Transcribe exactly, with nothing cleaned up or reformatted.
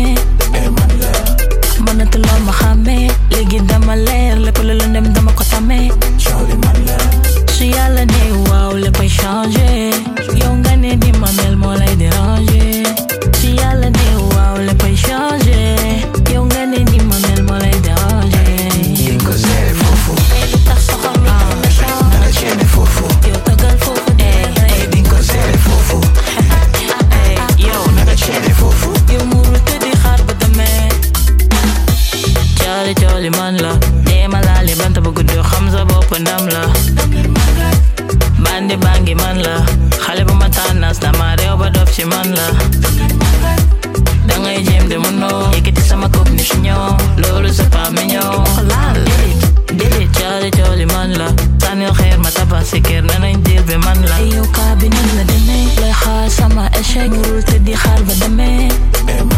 demee mënatuloo ma xàmmee léegi dama leer lépp lu lëndëm dama ko tamee su yàlla ne waaw léppay changé yow nga ne di ma mel moo lay déranger su yàlla ne waaw léppay changé yow nga ne di ma mel moo lay déranger di ko seere foofu lu tax soxor mi dama change nanga ceene foofu yow tëggal foofu dee di ko seere foofu yow nanga ceene foofu yow muru te di xaar ba demee cooli cooli man la deema laali bant bu gudd xam sa bopp ndam la bandi bangi man la xale bu ma tànnas dama réew ba dof ci man la dangay jéem de mënoo yëkkati sama kook ni si ñëw loolu c'est pas mignon laal délit délit cooli cooli man la sànnil xeer ma tabax si kër nanañ diir bi man la yow kaa bi nin la demee lay xaar sama échec murul te di xaar ba demee